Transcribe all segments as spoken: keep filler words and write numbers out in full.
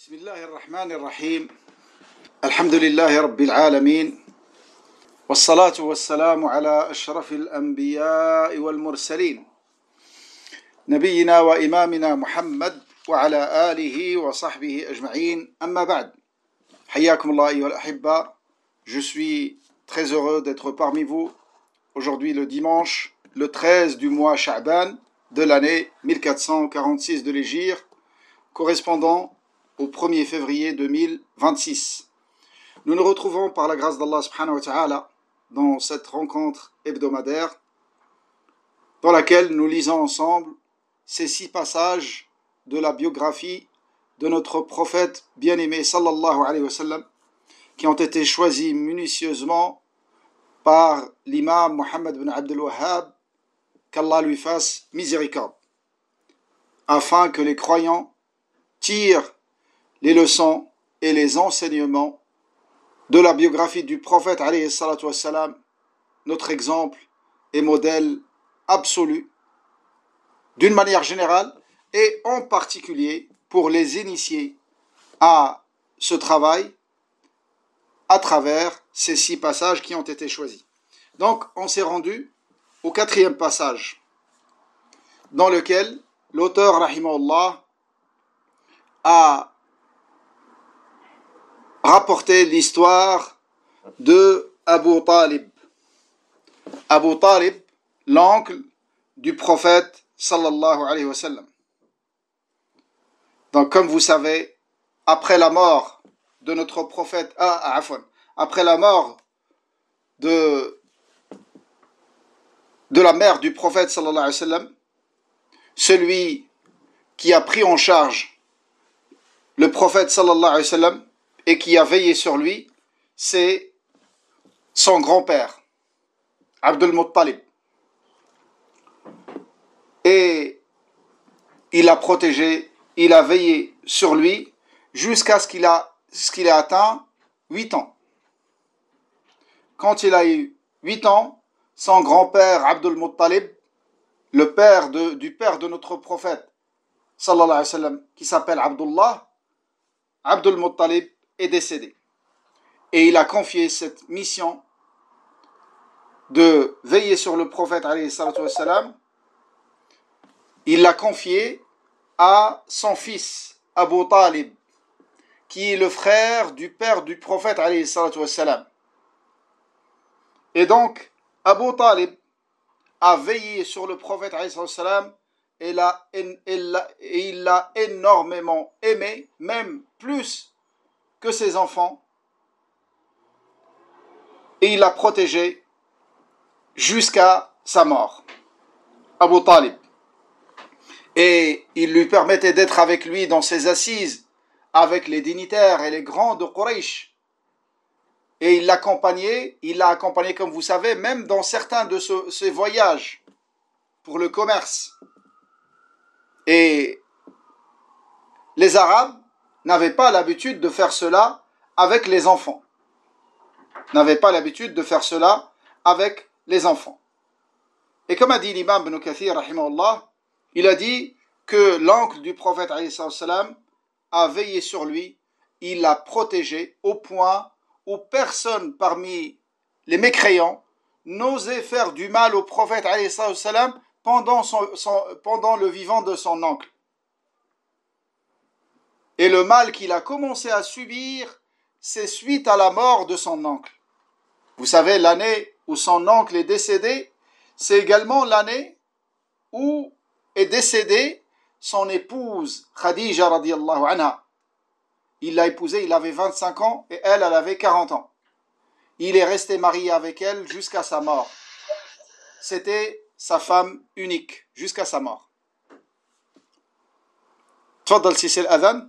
بسم الله الرحمن الرحيم الحمد لله رب العالمين والصلاة والسلام على أشرف الأنبياء والمرسلين نبينا وإمامنا محمد وعلى آله وصحبه أجمعين أما بعد حياكم الله أيها الأحبة. Je suis très heureux d'être parmi vous aujourd'hui le dimanche le treize du mois Sha'ban de l'année mille quatre cent quarante-six de l'Hégire, correspondant au premier février deux mille vingt-six. Nous nous retrouvons par la grâce d'Allah subhanahu wa ta'ala dans cette rencontre hebdomadaire dans laquelle nous lisons ensemble ces six passages de la biographie de notre prophète bien-aimé sallallahu alayhi wa sallam qui ont été choisis minutieusement par l'imam Mohammed bin Abdul Wahhab, qu'Allah lui fasse miséricorde, afin que les croyants tirent les leçons et les enseignements de la biographie du prophète alayhi salatu wassalam, notre exemple et modèle absolu, d'une manière générale et en particulier pour les initier à ce travail à travers ces six passages qui ont été choisis. Donc on s'est rendu au quatrième passage dans lequel l'auteur rahimahullah a rapporté l'histoire de Abu Talib. Abu Talib, l'oncle du prophète sallallahu alayhi wa sallam. Donc comme vous savez, après la mort de notre prophète, ah, afwan, après la mort de, de la mère du prophète sallallahu alayhi wa sallam, celui qui a pris en charge le prophète sallallahu alayhi wa sallam et qui a veillé sur lui, c'est son grand-père, Abdul Muttalib. Et il a protégé, il a veillé sur lui jusqu'à ce qu'il a, ce qu'il ait atteint huit ans. Quand il a eu huit ans, son grand-père Abdul Muttalib, le père de, du père de notre prophète, sallallahu alayhi wa sallam, qui s'appelle Abdullah, Abdul Muttalib est décédé. Et il a confié cette mission de veiller sur le prophète alayhi salatu wassalam, il l'a confié à son fils Abu Talib, qui est le frère du père du prophète alayhi salatu wassalam. Et donc Abu Talib a veillé sur le prophète alayhi salatu wassalam et, l'a, et, l'a, et il l'a énormément aimé, même plus que ses enfants, et il l'a protégé jusqu'à sa mort, Abu Talib. Et il lui permettait d'être avec lui dans ses assises, avec les dignitaires et les grands de Quraysh. Et il l'accompagnait, il l'a accompagné, comme vous savez, même dans certains de ce, ses voyages pour le commerce. Et les Arabes n'avaient pas l'habitude de faire cela avec les enfants. N'avaient pas l'habitude de faire cela avec les enfants. Et comme a dit l'imam Ibn Kathir, rahimahullah, il a dit que l'oncle du prophète alayhi salam a veillé sur lui, il l'a protégé au point où personne parmi les mécréants n'osait faire du mal au prophète alayhi salam pendant, son, son, pendant le vivant de son oncle. Et le mal qu'il a commencé à subir, c'est suite à la mort de son oncle. Vous savez, l'année où son oncle est décédé, c'est également l'année où est décédée son épouse Khadija radiyallahu anha. Il l'a épousée, il avait vingt-cinq ans et elle, elle avait quarante ans. Il est resté marié avec elle jusqu'à sa mort. C'était sa femme unique jusqu'à sa mort. تفضل si c'est l'adhan.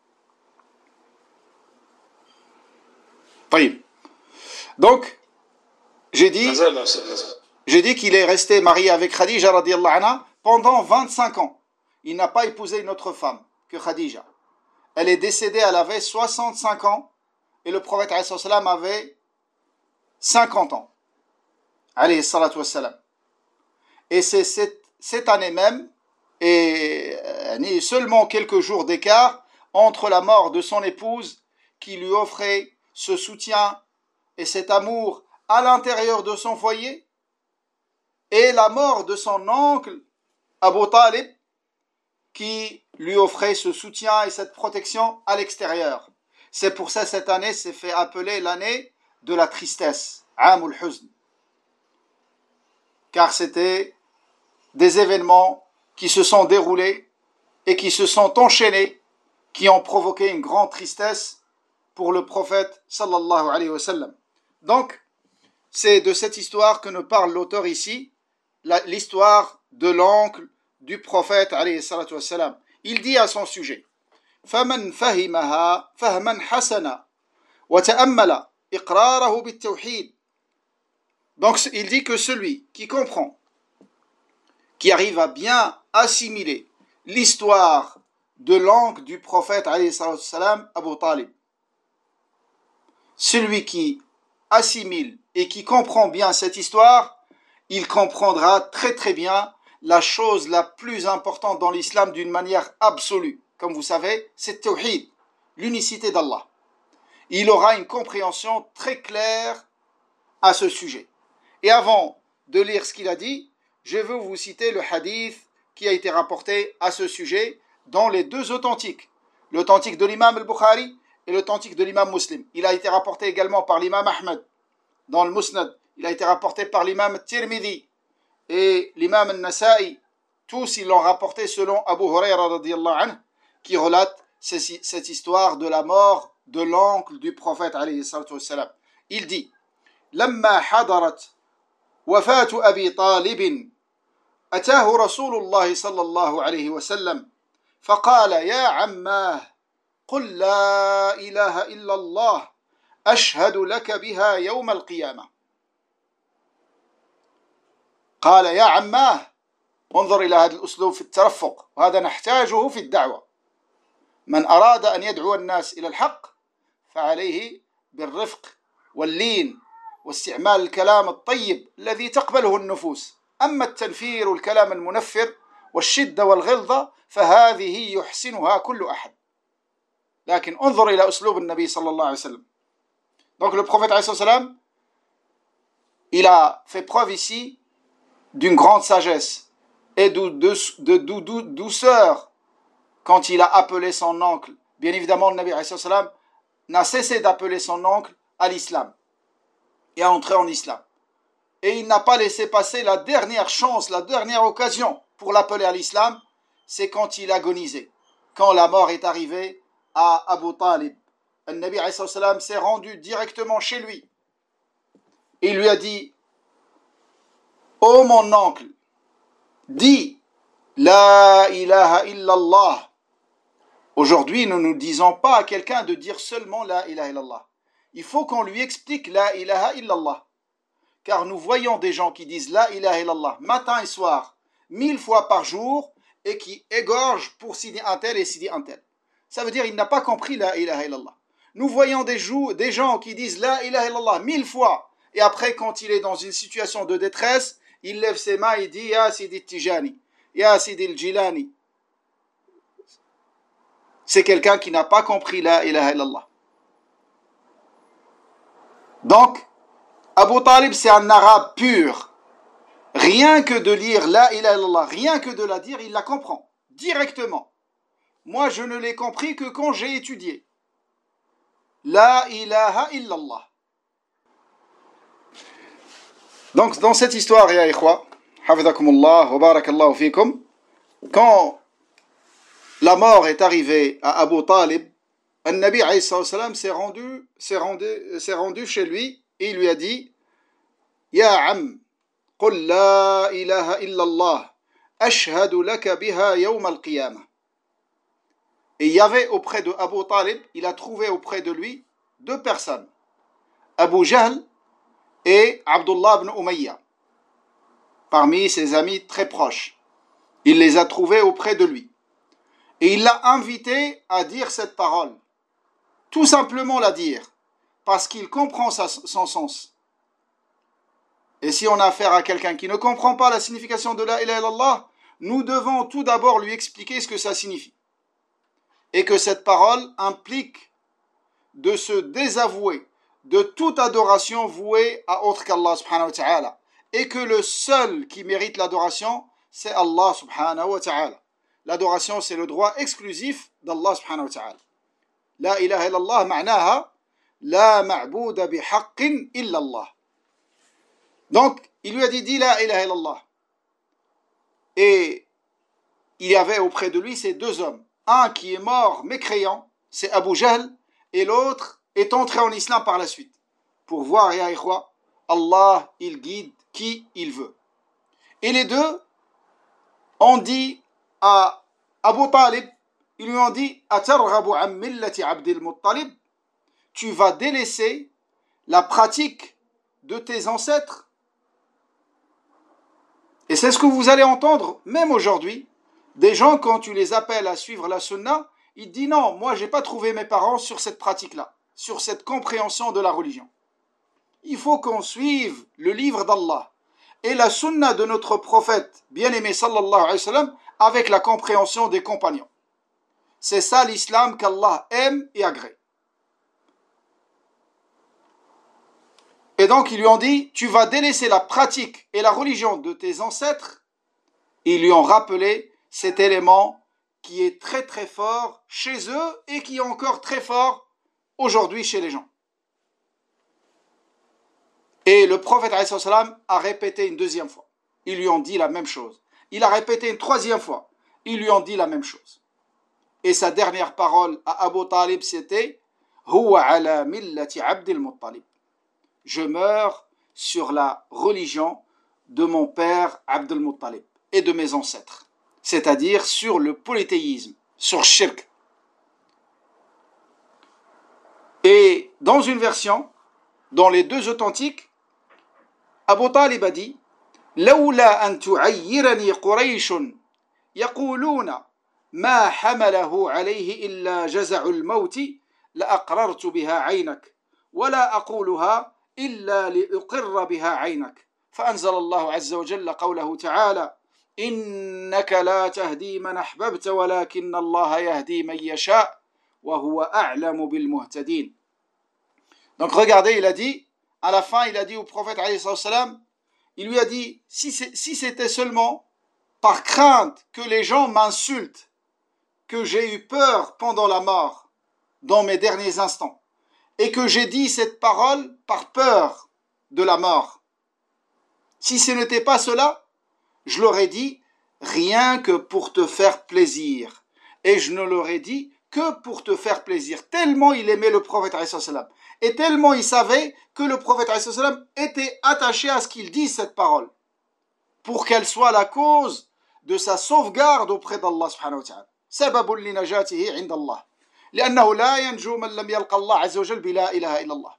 Donc, j'ai dit, j'ai dit qu'il est resté marié avec Khadija radiyallahu anha pendant vingt-cinq ans. Il n'a pas épousé une autre femme que Khadija. Elle est décédée, elle avait soixante-cinq ans et le prophète alayhi salam avait cinquante ans. Alayhi salatu wassalam. Et c'est cette, cette année même, et seulement quelques jours d'écart entre la mort de son épouse, qui lui offrait ce soutien et cet amour à l'intérieur de son foyer, et la mort de son oncle, Abu Talib, qui lui offrait ce soutien et cette protection à l'extérieur. C'est pour ça que cette année s'est fait appeler l'année de la tristesse, Amul Huzn. Car c'était des événements qui se sont déroulés et qui se sont enchaînés, qui ont provoqué une grande tristesse pour le prophète sallallahu alayhi wa sallam. Donc, c'est de cette histoire que nous parle l'auteur ici, l'histoire de l'oncle du prophète alayhi salatu wa sallam. Il dit à son sujet: فمن فهمها فهما حسنا وتأمل إقراره بالتوحيد. Donc il dit que celui qui comprend, qui arrive à bien assimiler l'histoire de l'oncle du prophète alayhi salatu wa sallam, Abu Talib, celui qui assimile et qui comprend bien cette histoire, il comprendra très très bien la chose la plus importante dans l'islam d'une manière absolue. Comme vous savez, c'est Tawhid, l'unicité d'Allah. Il aura une compréhension très claire à ce sujet. Et avant de lire ce qu'il a dit, je veux vous citer le hadith qui a été rapporté à ce sujet dans les deux authentiques, l'authentique de l'imam al-Bukhari et l'authentique de l'imam Muslim. Il a été rapporté également par l'imam Ahmed dans le Musnad. Il a été rapporté par l'imam Tirmidhi et l'imam al-Nasa'i. Tous ils l'ont rapporté selon Abu Huraira radiyallahu anhu, qui relate cette histoire de la mort de l'oncle du prophète alayhi salatu wassalam. Il dit: لما حضرت وفاة أبي طالب أتاه رسول الله صلى الله عليه وسلم فقال يا عماه قل لا إله إلا الله أشهد لك بها يوم القيامة. قال يا عماه، انظر إلى هذا الأسلوب في الترفق، وهذا نحتاجه في الدعوة. من أراد أن يدعو الناس إلى الحق فعليه بالرفق واللين واستعمال الكلام الطيب الذي تقبله النفوس. أما التنفير والكلام المنفر والشدة والغلظة فهذه يحسنها كل أحد. لكن انظر إلى أسلوب النبي صلى الله عليه وسلم. Donc le prophète alayhi salam, il a fait preuve ici d'une grande sagesse et de, de, de, de, de douceur quand il a appelé son oncle. Bien évidemment, le Nabi alayhi salam n'a cessé d'appeler son oncle à l'islam et à entrer en islam. Et il n'a pas laissé passer la dernière chance, la dernière occasion pour l'appeler à l'islam, c'est quand il agonisait, quand la mort est arrivée à Abu Talib. Le Nabi alayhi salam s'est rendu directement chez lui. Et il lui a dit: ô mon oncle, dis La ilaha illallah. Aujourd'hui, nous ne disons pas à quelqu'un de dire seulement La ilaha illallah. Il faut qu'on lui explique La ilaha illallah. Car nous voyons des gens qui disent La ilaha illallah matin et soir, mille fois par jour, et qui égorgent pour Sidi un tel et Sidi un tel. Ça veut dire qu'il n'a pas compris La ilaha illallah. Nous voyons des, jou- des gens qui disent La ilaha illallah mille fois, et après, quand il est dans une situation de détresse, il lève ses mains et dit Ya Sidi Tijani, Ya Sidi Jilani. C'est quelqu'un qui n'a pas compris La ilaha illallah. Donc, Abu Talib, c'est un arabe pur. Rien que de lire La ilaha illallah, rien que de la dire, il la comprend directement. Moi, je ne l'ai compris que quand j'ai étudié. La ilaha illallah. Donc, dans cette histoire, ya ikhwa, hafidhakumullah wa barakallahu fikum, quand la mort est arrivée à Abu Talib, le Nabi alayhi salam s'est rendu, s'est rendu, s'est rendu chez lui et il lui a dit: Ya am, qul la ilaha illallah, ashhadu laka biha yawm al-qiyamah. Et il y avait auprès de Abu Talib, il a trouvé auprès de lui deux personnes, Abu Jahl et Abdullah ibn Umayya, parmi ses amis très proches. Il les a trouvés auprès de lui. Et il l'a invité à dire cette parole. Tout simplement la dire, parce qu'il comprend sa, son sens. Et si on a affaire à quelqu'un qui ne comprend pas la signification de la ilaha illallah, nous devons tout d'abord lui expliquer ce que ça signifie. et que cette parole implique de se désavouer de toute adoration vouée à autre qu'Allah subhanahu wa ta'ala, et que le seul qui mérite l'adoration, c'est Allah subhanahu wa ta'ala. L'adoration, c'est le droit exclusif d'Allah subhanahu wa ta'ala. La ilaha illallah ma'naha la ma'bouda bihaqqin illallah. Donc, il lui a dit, dis la ilaha illallah. Et il y avait auprès de lui ces deux hommes. Un qui est mort mécréant, c'est Abu Jahl, et l'autre est entré en islam par la suite. Pour voir, ya ikhwa, Allah, il guide qui il veut. Et les deux ont dit à Abu Talib, ils lui ont dit, Atarghabu an millati Abdil Muttalib, tu vas délaisser la pratique de tes ancêtres. Et c'est ce que vous allez entendre, même aujourd'hui, des gens, quand tu les appelles à suivre la sunna, ils disent non, moi j'ai pas trouvé mes parents sur cette pratique-là, sur cette compréhension de la religion. Il faut qu'on suive le livre d'Allah et la sunna de notre prophète, bien-aimé sallallahu alayhi wa sallam, avec la compréhension des compagnons. C'est ça l'islam qu'Allah aime et agrée. Et donc ils lui ont dit, tu vas délaisser la pratique et la religion de tes ancêtres. Ils lui ont rappelé cet élément qui est très très fort chez eux et qui est encore très fort aujourd'hui chez les gens. Et le prophète alayhi salam a répété une deuxième fois. Ils lui ont dit la même chose. Il a répété une troisième fois. Ils lui ont dit la même chose. Et sa dernière parole à Abu Talib, c'était « Huwa ala millati Abdil Muttalib » je meurs sur la religion de mon père Abdul Muttalib et de mes ancêtres, c'est-à-dire sur le polythéisme, sur shirk. Et dans une version, dans les deux authentiques, Abu Talib a dit لولا أن تعيرني قريش يقولون ما حمله عليه إلا جزع الموت لأقررت بها عينك ولا أقولها إلا لأقر بها عينك فأنزل الله عز وجل قوله تعالى إنك لا تهدي من أحببت ولكن الله يهدي من يشاء وهو أعلم بالمهتدين. Donc regardez, il a dit, à la fin il a dit au prophète alayhi salam, il lui a dit, si, si c'était seulement par crainte que les gens m'insultent, que j'ai eu peur pendant la mort, dans mes derniers instants, et que j'ai dit cette parole par peur de la mort. Si ce n'était pas cela, je l'aurais dit rien que pour te faire plaisir. Et je ne l'aurais dit que pour te faire plaisir. Tellement il aimait le prophète alayhi salam. Et tellement il savait que le prophète alayhi salam était attaché à ce qu'il dise cette parole. Pour qu'elle soit la cause de sa sauvegarde auprès d'Allah subhanahu wa ta'ala. Sababun li najatihi inda Allah. لأنه لا ينجو من لم يلقى الله عز وجل بلا إله إلا الله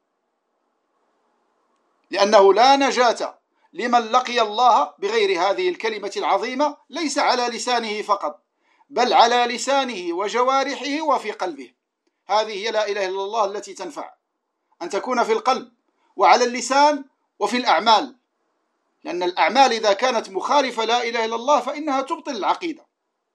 لأنه لا نجاة لمن لقي الله بغير هذه الكلمة العظيمة ليس على لسانه فقط بل على لسانه وجوارحه وفي قلبه. هذه هي لا إله إلا الله التي تنفع أن تكون في القلب وعلى اللسان وفي الأعمال لأن الأعمال إذا كانت مخالفة لا إله إلا الله فإنها تبطل العقيدة.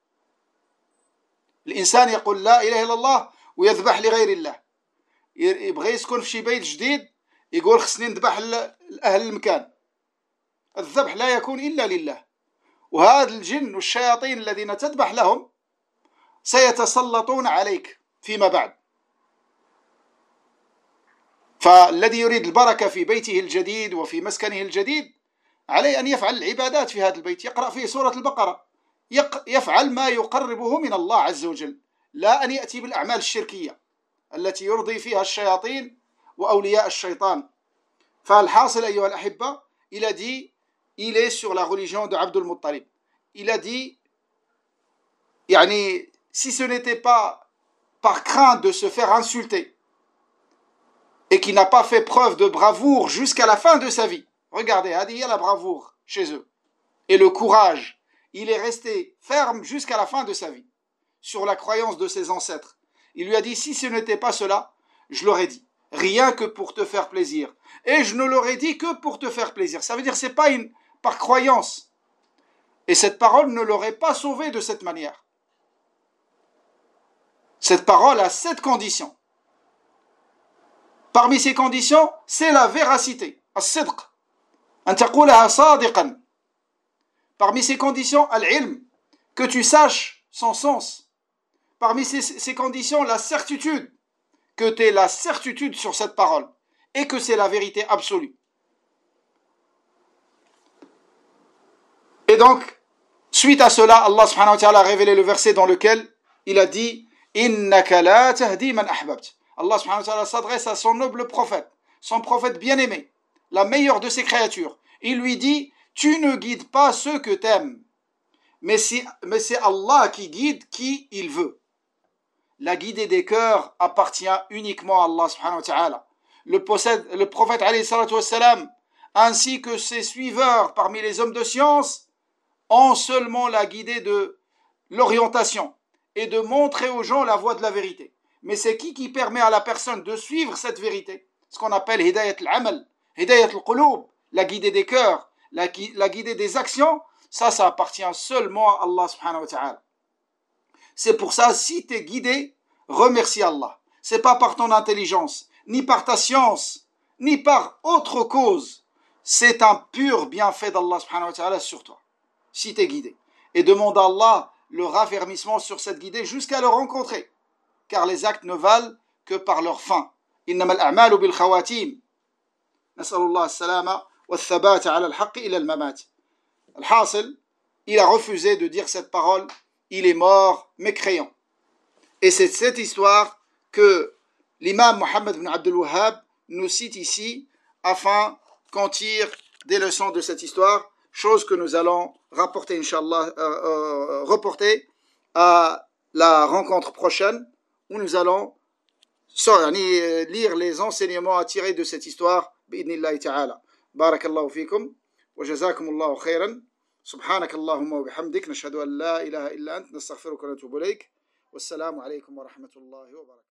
الإنسان يقول لا إله إلا الله ويذبح لغير الله يبغى يسكن في شي بيت جديد يقول خصني نذبح لأهل المكان. الذبح لا يكون إلا لله وهذا الجن والشياطين الذين تذبح لهم سيتسلطون عليك فيما بعد. فالذي يريد البركة في بيته الجديد وفي مسكنه الجديد عليه أن يفعل العبادات في هذا البيت يقرأ فيه سورة البقرة يفعل ما يقربه من الله عز وجل لا أن يأتي بالأعمال الشركية التي يرضي فيها الشياطين وأولياء الشيطان. فالحاصل أيها الأحبة il a dit il est sur la religion de Abdul Muttalib. Il a dit يعني, si ce n'était pas par crainte de se faire insulter et qui n'a pas fait preuve de bravoure jusqu'à la fin de sa vie. Regardez, il y a la bravoure chez eux et le courage. Il est resté ferme jusqu'à la fin de sa vie sur la croyance de ses ancêtres. Il lui a dit, si ce n'était pas cela, je l'aurais dit, rien que pour te faire plaisir. Et je ne l'aurais dit que pour te faire plaisir. Ça veut dire que ce n'est pas une, par croyance. Et cette parole ne l'aurait pas sauvé de cette manière. Cette parole a sept conditions. Parmi ces conditions, c'est la véracité. As-sidq. An taqulaha sadiqan. Parmi ces conditions, al-ilm. Que tu saches son sens. Parmi ces, ces conditions, la certitude. Que tu aies la certitude sur cette parole. Et que c'est la vérité absolue. Et donc, suite à cela, Allah subhanahu wa ta'ala a révélé le verset dans lequel il a dit « Innaka la tahdi man ahbabt ». Allah subhanahu wa ta'ala s'adresse à son noble prophète, son prophète bien-aimé, la meilleure de ses créatures. Il lui dit « Tu ne guides pas ceux que t'aimes, mais c'est, mais c'est Allah qui guide qui il veut. » La guidée des cœurs appartient uniquement à Allah subhanahu wa ta'ala. Le, possède, le prophète alayhi salatu wassalam, ainsi que ses suiveurs parmi les hommes de science, ont seulement la guidée de l'orientation et de montrer aux gens la voie de la vérité. Mais c'est qui qui permet à la personne de suivre cette vérité? Ce qu'on appelle hidayat al-amal, hidayat al-qulub, la guidée des cœurs, la, la guidée des actions. Ça, ça appartient seulement à Allah subhanahu wa ta'ala. C'est pour ça, si tu es guidé, remercie Allah. C'est pas par ton intelligence, ni par ta science, ni par autre cause. C'est un pur bienfait d'Allah subhanahu wa ta'ala sur toi. Si tu es guidé. Et demande à Allah le raffermissement sur cette guidée jusqu'à le rencontrer. Car les actes ne valent que par leur fin. إنما الأعمال بالخواتيم. نسأل الله السلامة والثبات على الحق إلى الممات. الحاصل, il a refusé de dire cette parole. Il est mort mécréant. Et c'est cette histoire que l'imam Mohammed ibn Abdul Wahhab nous cite ici afin qu'on tire des leçons de cette histoire. Chose que nous allons rapporter, Inch'Allah, euh, euh, reporter à la rencontre prochaine, où nous allons lire les enseignements à tirer de cette histoire, bi'idnillahi ta'ala. Barakallahu fikum, wa jazakumullahu khairan, subhanak Allahumma wa bihamdik, nashhadu an la ilaha illa ant, nastaghfiruka wa natubu ilayk, wassalamu alaykum wa rahmatullahi wa barakatuh.